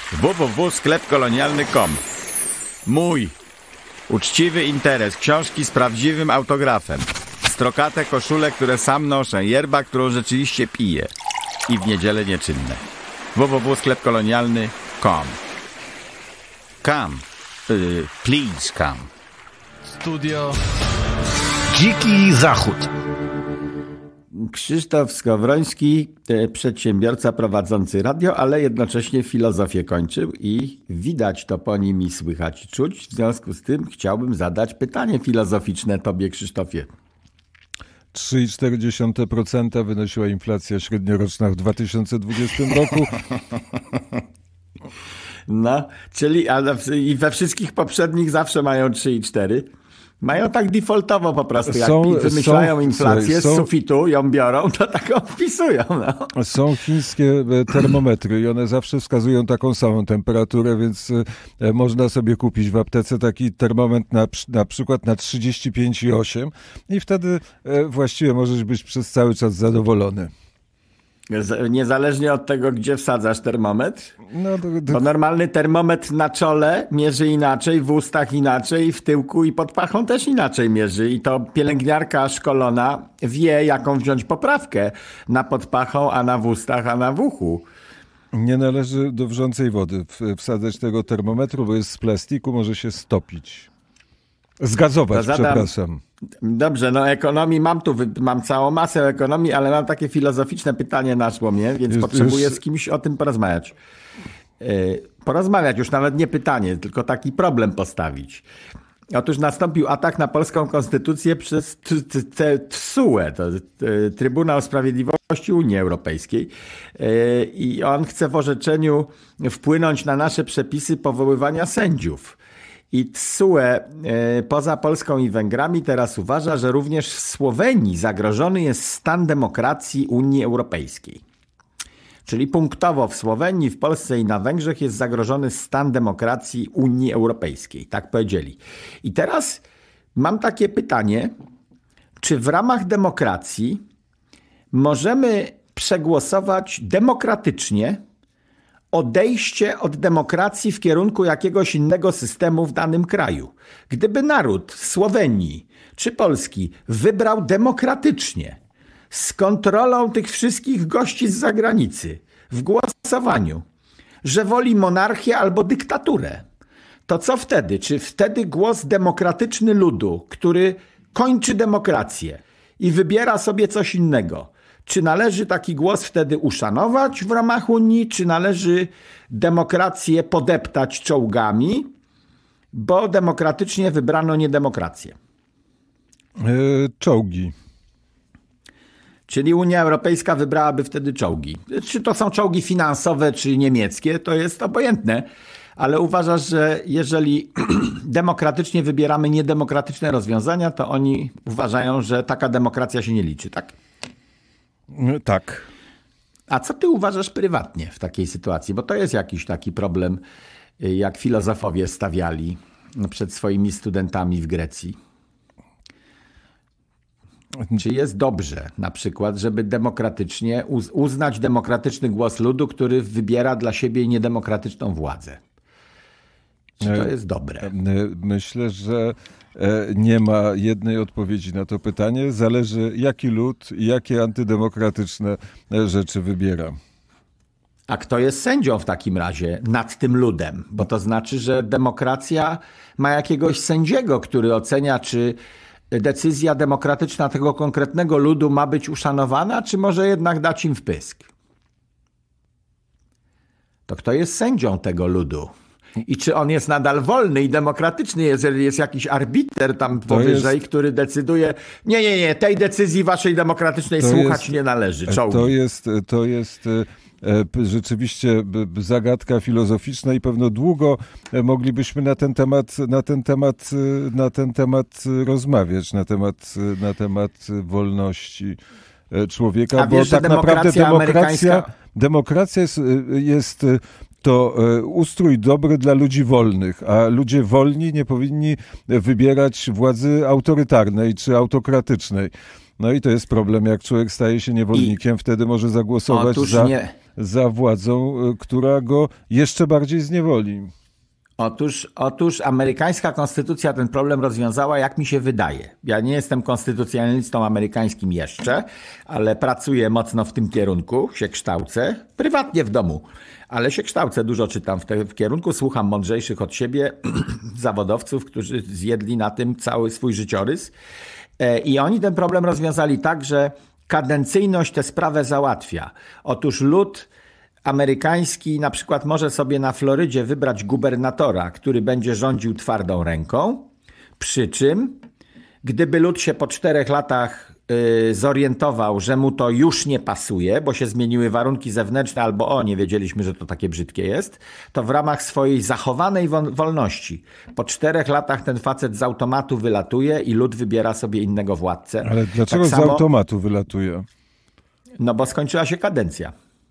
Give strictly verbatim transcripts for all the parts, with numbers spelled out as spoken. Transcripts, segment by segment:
w w w kropka sklep kolonialny kropka com. Mój uczciwy interes, książki z prawdziwym autografem, strokate koszule, które sam noszę, yerba, którą rzeczywiście piję i w niedzielę nieczynne. w w w kropka sklep kolonialny kropka com. Come, uh, please come. Studio Dziki Zachód. Krzysztof Skowroński, przedsiębiorca prowadzący radio, ale jednocześnie filozofię kończył i widać to po nim i słychać i czuć. W związku z tym chciałbym zadać pytanie filozoficzne tobie, Krzysztofie. trzy i cztery dziesiąte procent wynosiła inflacja średnioroczna w dwa tysiące dwudziestym roku. No, czyli ale i we wszystkich poprzednich zawsze mają trzy i cztery. Mają tak defaultowo po prostu, jak są, wymyślają są, inflację są, z sufitu, ją biorą, to tak ją wpisują. No. Są chińskie termometry i one zawsze wskazują taką samą temperaturę, więc można sobie kupić w aptece taki termometr na, na przykład na trzydzieści pięć i osiem i wtedy właściwie możesz być przez cały czas zadowolony. Niezależnie od tego, gdzie wsadzasz termometr, no, to, to... bo normalny termometr na czole mierzy inaczej, w ustach inaczej, w tyłku i pod pachą też inaczej mierzy i to pielęgniarka szkolona wie, jaką wziąć poprawkę na pod pachą, a na w ustach, a na w uchu. Nie należy do wrzącej wody wsadzać tego termometru, bo jest z plastiku, może się stopić. Zgazować, zadam... przepraszam. Dobrze, no ekonomii mam tu, mam całą masę ekonomii, ale mam takie filozoficzne pytanie naszło mnie, więc już, potrzebuję już... z kimś o tym porozmawiać. Yy, porozmawiać, już nawet nie pytanie, tylko taki problem postawić. Otóż nastąpił atak na polską konstytucję przez T S U E, to Trybunał Sprawiedliwości Unii Europejskiej. Yy, I on chce w orzeczeniu wpłynąć na nasze przepisy powoływania sędziów. I T S U E poza Polską i Węgrami teraz uważa, że również w Słowenii zagrożony jest stan demokracji Unii Europejskiej. Czyli punktowo w Słowenii, w Polsce i na Węgrzech jest zagrożony stan demokracji Unii Europejskiej. Tak powiedzieli. I teraz mam takie pytanie, czy w ramach demokracji możemy przegłosować demokratycznie odejście od demokracji w kierunku jakiegoś innego systemu w danym kraju? Gdyby naród Słowenii czy Polski wybrał demokratycznie, z kontrolą tych wszystkich gości z zagranicy, w głosowaniu, że woli monarchię albo dyktaturę, to co wtedy? Czy wtedy głos demokratyczny ludu, który kończy demokrację i wybiera sobie coś innego, czy należy taki głos wtedy uszanować w ramach Unii, czy należy demokrację podeptać czołgami, bo demokratycznie wybrano niedemokrację? Yy, czołgi. Czyli Unia Europejska wybrałaby wtedy czołgi. Czy to są czołgi finansowe, czy niemieckie, to jest obojętne. Ale uważasz, że jeżeli demokratycznie wybieramy niedemokratyczne rozwiązania, to oni uważają, że taka demokracja się nie liczy, tak? Tak. A co ty uważasz prywatnie w takiej sytuacji? Bo to jest jakiś taki problem, jak filozofowie stawiali przed swoimi studentami w Grecji. Czy jest dobrze na przykład, żeby demokratycznie uznać demokratyczny głos ludu, który wybiera dla siebie niedemokratyczną władzę? Czy to jest dobre? Myślę, że nie ma jednej odpowiedzi na to pytanie. Zależy, jaki lud i jakie antydemokratyczne rzeczy wybiera. A kto jest sędzią w takim razie nad tym ludem? Bo to znaczy, że demokracja ma jakiegoś sędziego, który ocenia, czy decyzja demokratyczna tego konkretnego ludu ma być uszanowana, czy może jednak dać im wpysk? To kto jest sędzią tego ludu? I czy on jest nadal wolny i demokratyczny, jeżeli jest jakiś arbiter tam to powyżej, jest... który decyduje, nie, nie, nie, tej decyzji waszej demokratycznej to słuchać jest... nie należy. Czołgi. To jest, to jest rzeczywiście zagadka filozoficzna i pewno długo moglibyśmy na ten temat, na ten temat, na ten temat rozmawiać, na temat, na temat wolności człowieka, A bo wiesz, tak demokracja naprawdę demokracja, amerykańska... demokracja jest, jest to ustrój dobry dla ludzi wolnych, a ludzie wolni nie powinni wybierać władzy autorytarnej czy autokratycznej. No i to jest problem, jak człowiek staje się niewolnikiem, I... wtedy może zagłosować Otóż za, nie. za władzą, która go jeszcze bardziej zniewoli. Otóż, otóż amerykańska konstytucja ten problem rozwiązała, jak mi się wydaje. Ja nie jestem konstytucjonalistą amerykańskim jeszcze, ale pracuję mocno w tym kierunku, się kształcę, prywatnie w domu, ale się kształcę, dużo czytam w tym kierunku, słucham mądrzejszych od siebie zawodowców, którzy zjedli na tym cały swój życiorys. I oni ten problem rozwiązali tak, że kadencyjność tę sprawę załatwia. Otóż lud amerykański na przykład może sobie na Florydzie wybrać gubernatora, który będzie rządził twardą ręką, przy czym gdyby lud się po czterech latach y, zorientował, że mu to już nie pasuje, bo się zmieniły warunki zewnętrzne albo o, nie wiedzieliśmy, że to takie brzydkie jest, to w ramach swojej zachowanej wolności po czterech latach ten facet z automatu wylatuje i lud wybiera sobie innego władcę. Ale dlaczego tak z samo, automatu wylatuje? No bo skończyła się kadencja.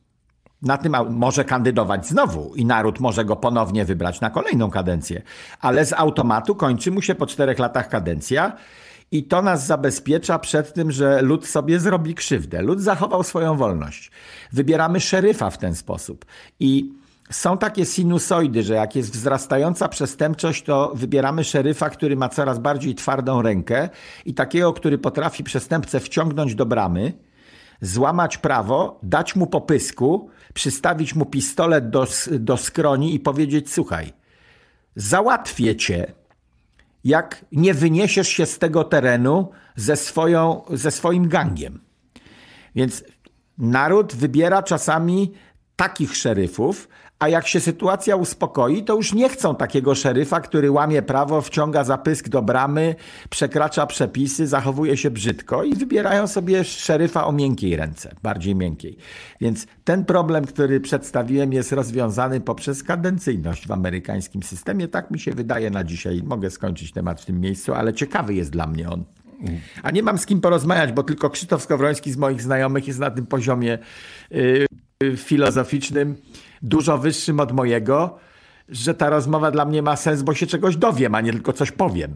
Na tym może kandydować znowu i naród może go ponownie wybrać na kolejną kadencję. Ale z automatu kończy mu się po czterech latach kadencja i to nas zabezpiecza przed tym, że lud sobie zrobi krzywdę. Lud zachował swoją wolność. Wybieramy szeryfa w ten sposób. I są takie sinusoidy, że jak jest wzrastająca przestępczość, to wybieramy szeryfa, który ma coraz bardziej twardą rękę i takiego, który potrafi przestępcę wciągnąć do bramy, złamać prawo, dać mu popysku, przystawić mu pistolet do, do skroni i powiedzieć: słuchaj, załatwię cię, jak nie wyniesiesz się z tego terenu ze, swoją, ze swoim gangiem. Więc naród wybiera czasami takich szeryfów, a jak się sytuacja uspokoi, to już nie chcą takiego szeryfa, który łamie prawo, wciąga za pysk do bramy, przekracza przepisy, zachowuje się brzydko i wybierają sobie szeryfa o miękkiej ręce, bardziej miękkiej. Więc ten problem, który przedstawiłem, jest rozwiązany poprzez kadencyjność w amerykańskim systemie. Tak mi się wydaje na dzisiaj. Mogę skończyć temat w tym miejscu, ale ciekawy jest dla mnie on. A nie mam z kim porozmawiać, bo tylko Krzysztof Skowroński z moich znajomych jest na tym poziomie yy, yy, filozoficznym, dużo wyższym od mojego, że ta rozmowa dla mnie ma sens, bo się czegoś dowiem, a nie tylko coś powiem.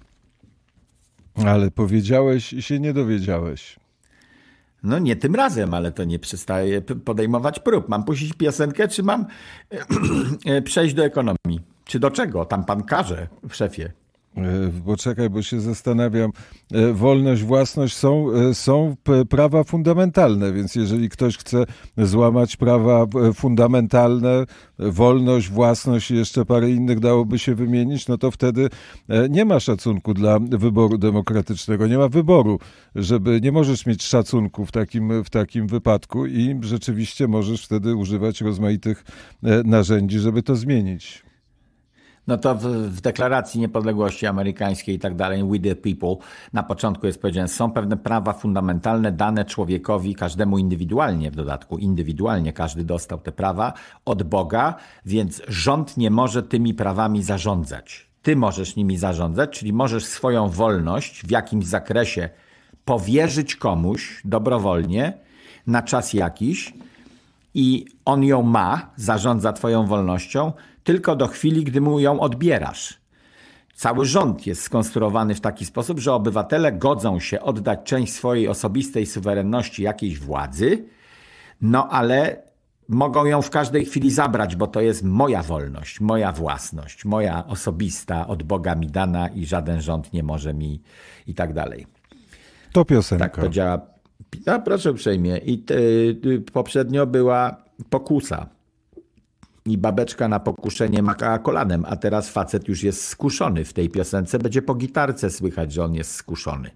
Ale powiedziałeś i się nie dowiedziałeś. No nie tym razem, ale to nie przestaje podejmować prób. Mam puścić piosenkę, czy mam przejść do ekonomii? Czy do czego? Tam pan każe, szefie. Poczekaj, bo się zastanawiam. Wolność, własność są, są prawa fundamentalne, więc jeżeli ktoś chce złamać prawa fundamentalne, wolność, własność i jeszcze parę innych dałoby się wymienić, no to wtedy nie ma szacunku dla wyboru demokratycznego. Nie ma wyboru, żeby nie możesz mieć szacunku w takim, w takim wypadku i rzeczywiście możesz wtedy używać rozmaitych narzędzi, żeby to zmienić. No to w, w deklaracji niepodległości amerykańskiej i tak dalej, we the people, na początku jest powiedziane, są pewne prawa fundamentalne dane człowiekowi, każdemu indywidualnie w dodatku, indywidualnie każdy dostał te prawa od Boga, więc rząd nie może tymi prawami zarządzać. Ty możesz nimi zarządzać, czyli możesz swoją wolność w jakimś zakresie powierzyć komuś dobrowolnie na czas jakiś i on ją ma, zarządza twoją wolnością, tylko do chwili, gdy mu ją odbierasz. Cały rząd jest skonstruowany w taki sposób, że obywatele godzą się oddać część swojej osobistej suwerenności jakiejś władzy, no ale mogą ją w każdej chwili zabrać, bo to jest moja wolność, moja własność, moja osobista, od Boga mi dana i żaden rząd nie może mi i tak dalej. To piosenka. Tak to działa. No, proszę uprzejmie. I t, y, poprzednio była pokusa. I babeczka na pokuszenie makała kolanem, a teraz facet już jest skuszony w tej piosence. Będzie po gitarce słychać, że on jest skuszony.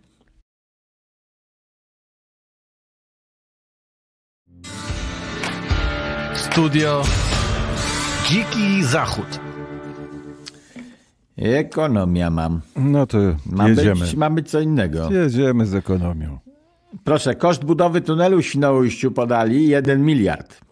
Studio Dziki Zachód. Ekonomia mam. No to ma jedziemy. Być, ma być co innego. Jedziemy z ekonomią. Proszę, koszt budowy tunelu w Świnoujściu podali jeden miliard.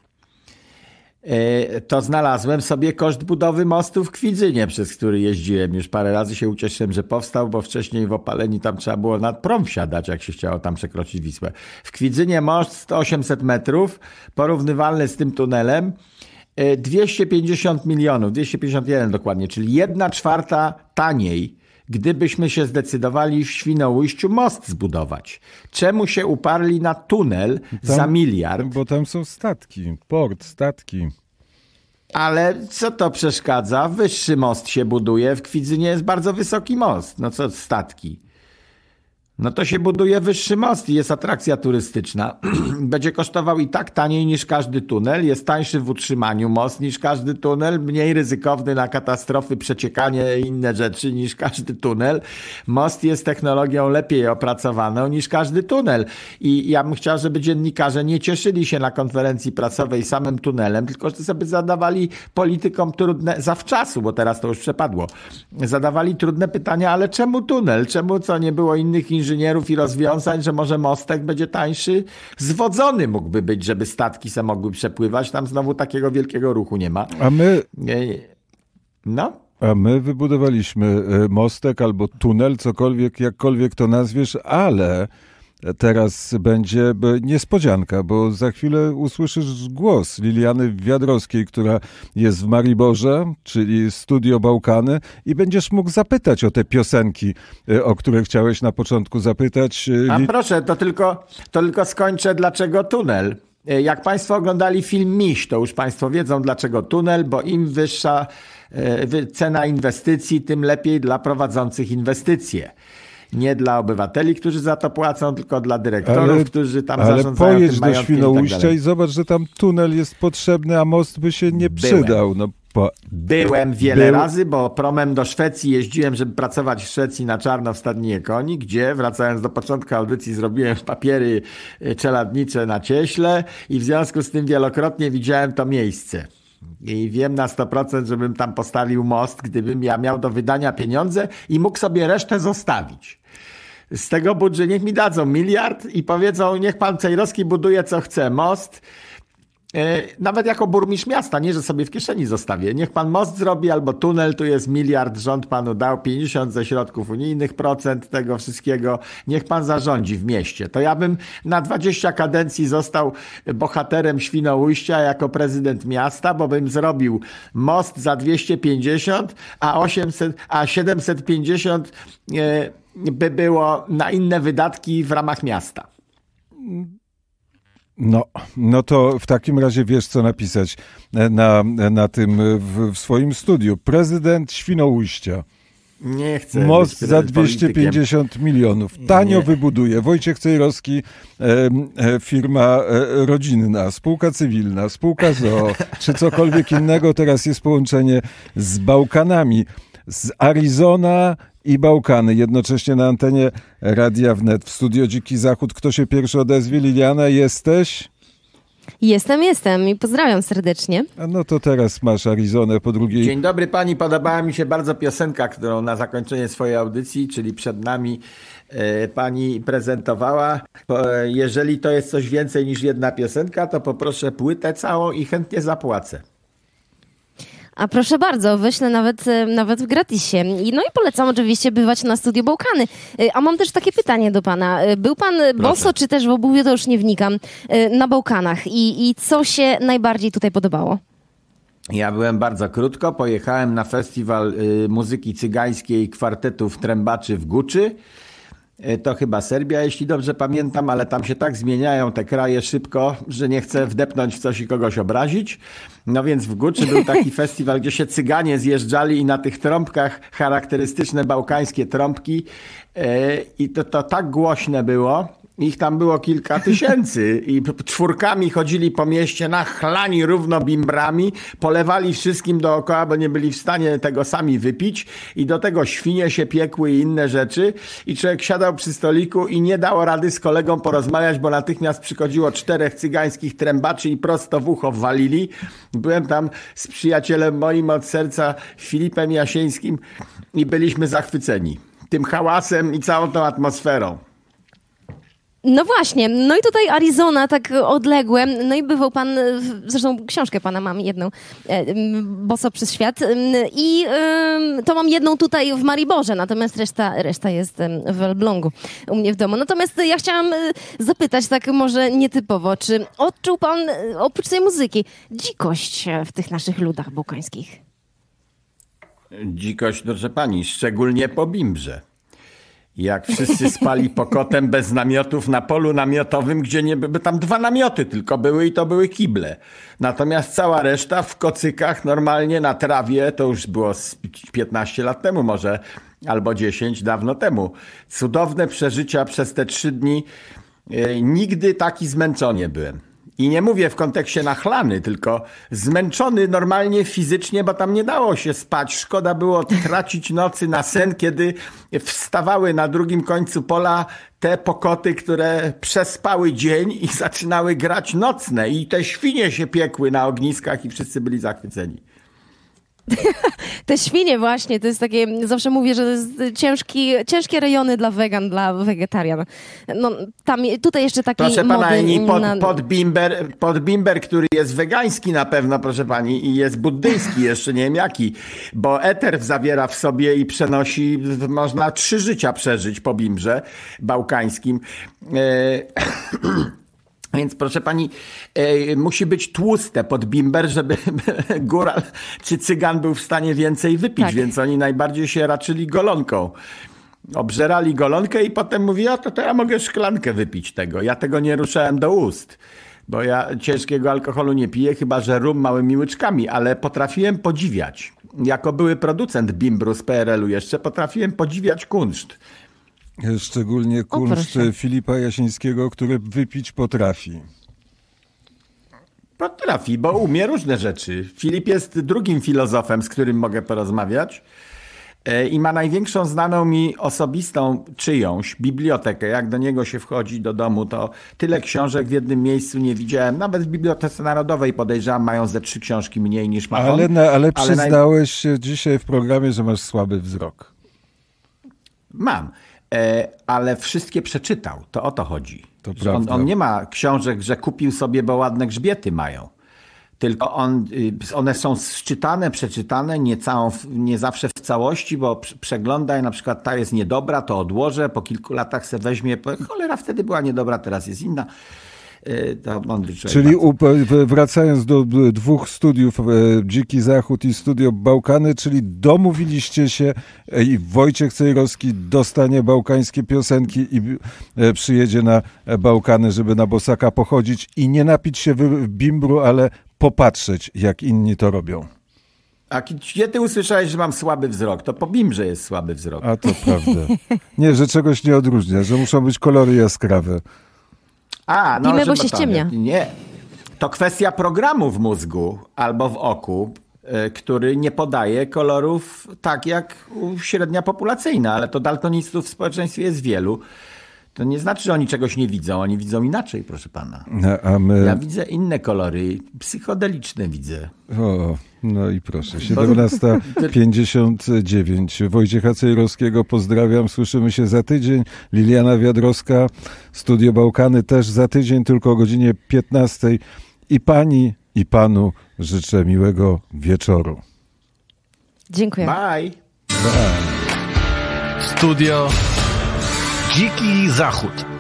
To znalazłem sobie koszt budowy mostu w Kwidzynie, przez który jeździłem. Już parę razy się ucieszyłem, że powstał, bo wcześniej w Opaleni tam trzeba było nad prom wsiadać, jak się chciało tam przekroczyć Wisłę. W Kwidzynie most osiemset metrów, porównywalny z tym tunelem, dwieście pięćdziesiąt milionów, dwieście pięćdziesiąt jeden dokładnie, czyli jedna czwarta taniej gdybyśmy się zdecydowali w Świnoujściu most zbudować? Czemu się uparli na tunel tam, za miliard? Bo tam są statki, port, statki. Ale co to przeszkadza? Wyższy most się buduje, w Kwidzynie jest bardzo wysoki most. No co statki? No to się buduje wyższy most i jest atrakcja turystyczna. Będzie kosztował i tak taniej niż każdy tunel. Jest tańszy w utrzymaniu most niż każdy tunel. Mniej ryzykowny na katastrofy, przeciekanie i inne rzeczy niż każdy tunel. Most jest technologią lepiej opracowaną niż każdy tunel. I ja bym chciał, żeby dziennikarze nie cieszyli się na konferencji prasowej samym tunelem, tylko żeby zadawali politykom trudne, zawczasu, bo teraz to już przepadło, zadawali trudne pytania, ale czemu tunel? Czemu co, nie było innych inżynierów? inżynierów i rozwiązań, że może mostek będzie tańszy? Zwodzony mógłby być, żeby statki se mogły przepływać. Tam znowu takiego wielkiego ruchu nie ma. A my... No? A my wybudowaliśmy mostek albo tunel, cokolwiek, jakkolwiek to nazwiesz, ale teraz będzie niespodzianka, bo za chwilę usłyszysz głos Liliany Wiadrowskiej, która jest w Mariborze, czyli Studio Bałkany, i będziesz mógł zapytać o te piosenki, o które chciałeś na początku zapytać. A proszę, to tylko, to tylko skończę, dlaczego tunel. Jak Państwo oglądali film Miś, to już Państwo wiedzą, dlaczego tunel, bo im wyższa cena inwestycji, tym lepiej dla prowadzących inwestycje. Nie dla obywateli, którzy za to płacą, tylko dla dyrektorów, ale, którzy tam ale zarządzają pojedź tym do majątkiem Świnoujścia i tak dalej. I zobacz, że tam tunel jest potrzebny, a most by się nie Byłem. przydał. No, po... Byłem wiele Był... razy, bo promem do Szwecji jeździłem, żeby pracować w Szwecji na czarno w Stadninie Koni, gdzie, wracając do początku audycji, zrobiłem papiery czeladnicze na cieśle i w związku z tym wielokrotnie widziałem to miejsce. I wiem na sto procent, żebym tam postawił most, gdybym ja miał do wydania pieniądze i mógł sobie resztę zostawić. Z tego budżetu niech mi dadzą miliard i powiedzą, niech pan Cejrowski buduje co chce, most. Nawet jako burmistrz miasta, nie, że sobie w kieszeni zostawię. Niech pan most zrobi albo tunel, tu jest miliard, rząd panu dał pięćdziesiąt ze środków unijnych procent tego wszystkiego. Niech pan zarządzi w mieście. To ja bym na dwadzieścia kadencji został bohaterem Świnoujścia jako prezydent miasta, bo bym zrobił most za dwieście pięćdziesiąt, a osiemset, a siedemset pięćdziesiąt by było na inne wydatki w ramach miasta. No, no to w takim razie wiesz, co napisać na, na tym w, w swoim studiu. Prezydent Świnoujścia. Nie chcę. Most za dwieście pięćdziesiąt milionów. Tanio nie. Wybuduje. Wojciech Cejrowski, e, e, firma e, rodzinna, spółka cywilna, spółka z o o, czy cokolwiek innego. Teraz jest połączenie z Bałkanami. Z Arizona i Bałkany. Jednocześnie na antenie Radia Wnet w studio Dziki Zachód. Kto się pierwszy odezwie? Liliana, jesteś? Jestem, jestem i pozdrawiam serdecznie. A no to teraz masz Arizonę po drugiej. Dzień dobry pani, podobała mi się bardzo piosenka, którą na zakończenie swojej audycji, czyli przed nami e, pani prezentowała. E, jeżeli to jest coś więcej niż jedna piosenka, to poproszę płytę całą i chętnie zapłacę. A proszę bardzo, wyślę nawet, nawet w gratisie. No i polecam oczywiście bywać na Studio Bałkany. A mam też takie pytanie do pana. Był pan boso, czy też w obuwiu, to już nie wnikam, na Bałkanach. I, i co się najbardziej tutaj podobało? Ja byłem bardzo krótko. Pojechałem na festiwal muzyki cygańskiej kwartetów trębaczy w Guczy. To chyba Serbia, jeśli dobrze pamiętam, ale tam się tak zmieniają te kraje szybko, że nie chcę wdepnąć w coś i kogoś obrazić. No więc w Guczy był taki festiwal, gdzie się cyganie zjeżdżali i na tych trąbkach charakterystyczne bałkańskie trąbki i to, to tak głośne było. Ich tam było kilka tysięcy i czwórkami chodzili po mieście, nachlani równo bimbrami, polewali wszystkim dookoła, bo nie byli w stanie tego sami wypić i do tego świnie się piekły i inne rzeczy i człowiek siadał przy stoliku i nie dało rady z kolegą porozmawiać, bo natychmiast przychodziło czterech cygańskich trębaczy i prosto w ucho walili. Byłem tam z przyjacielem moim od serca, Filipem Jasieńskim i byliśmy zachwyceni tym hałasem i całą tą atmosferą. No właśnie, no i tutaj Arizona, tak odległe, no i bywał pan, zresztą książkę pana mam jedną, Boso przez świat i to mam jedną tutaj w Mariborze, natomiast reszta, reszta jest w Elblągu u mnie w domu. Natomiast ja chciałam zapytać tak może nietypowo, czy odczuł pan oprócz tej muzyki dzikość w tych naszych ludach bałkańskich? Dzikość, proszę pani, szczególnie po bimbrze. Jak wszyscy spali pokotem bez namiotów na polu namiotowym, gdzie nie były, tam dwa namioty tylko były i to były kible. Natomiast cała reszta w kocykach normalnie na trawie, to już było piętnaście lat temu może, albo dziesięć, dawno temu. Cudowne przeżycia przez te trzy dni. Nigdy taki zmęczony nie byłem. I nie mówię w kontekście nachlany, tylko zmęczony normalnie fizycznie, bo tam nie dało się spać. Szkoda było tracić nocy na sen, kiedy wstawały na drugim końcu pola te pokoty, które przespały dzień i zaczynały grać nocne. I te świnie się piekły na ogniskach i wszyscy byli zachwyceni. Te świnie właśnie, to jest takie, zawsze mówię, że to jest ciężki, ciężkie rejony dla wegan, dla wegetarian. No, tam, tutaj jeszcze taki proszę pana, mody pod, na... pod, bimber, pod bimber, który jest wegański na pewno, proszę pani, i jest buddyjski, jeszcze nie wiem jaki, bo eter zawiera w sobie i przenosi, można trzy życia przeżyć po bimbrze bałkańskim. E Więc proszę pani, e, musi być tłuste pod bimber, żeby góral czy cygan był w stanie więcej wypić, tak. Więc oni najbardziej się raczyli golonką. Obżerali golonkę i potem mówi, o to, to ja mogę szklankę wypić tego. Ja tego nie ruszałem do ust, bo ja ciężkiego alkoholu nie piję, chyba że rum małymi łyczkami, ale potrafiłem podziwiać. Jako były producent bimbru z P R L u jeszcze, potrafiłem podziwiać kunszt. Szczególnie kunszt o, Filipa Jasińskiego, który wypić potrafi. Potrafi, bo umie różne rzeczy. Filip jest drugim filozofem, z którym mogę porozmawiać i ma największą znaną mi osobistą czyjąś bibliotekę. Jak do niego się wchodzi do domu, to tyle książek w jednym miejscu nie widziałem. Nawet w Bibliotece Narodowej podejrzewam mają ze trzy książki mniej niż ma on. Ale, na, ale, ale przyznałeś naj... się dzisiaj w programie, że masz słaby wzrok. Mam. Ale wszystkie przeczytał. To o to chodzi. To on, on nie ma książek, że kupił sobie, bo ładne grzbiety mają. Tylko on, one są czytane, przeczytane, nie, całą, nie zawsze w całości, bo przeglądaj, na przykład ta jest niedobra, to odłożę, po kilku latach se weźmie, cholera wtedy była niedobra, teraz jest inna. To mądry człowiek. Czyli u, wracając do dwóch studiów, Dziki Zachód i Studio Bałkany, czyli domówiliście się i Wojciech Cejrowski dostanie bałkańskie piosenki i przyjedzie na Bałkany, żeby na Bosaka pochodzić i nie napić się w bimbru, ale popatrzeć, jak inni to robią. A gdzie ty usłyszałeś, że mam słaby wzrok? To po bimbrze jest słaby wzrok. A to prawda. Nie, że czegoś nie odróżnia, że muszą być kolory jaskrawe. A, no, Pimy, bo się ściemnia. Nie. To kwestia programu w mózgu albo w oku, y, który nie podaje kolorów tak jak średnia populacyjna, ale to daltonistów w społeczeństwie jest wielu. To nie znaczy, że oni czegoś nie widzą, oni widzą inaczej, proszę pana. No, a my... Ja widzę inne kolory, psychodeliczne widzę. O, no i proszę, siedemnasta pięćdziesiąt dziewięć. Wojciecha Cejrowskiego pozdrawiam, słyszymy się za tydzień. Liliana Wiadrowska, Studio Bałkany też za tydzień, tylko o godzinie piętnastej. I pani, i panu życzę miłego wieczoru. Dziękuję. Bye. Bye. Studio Dziki Zachód.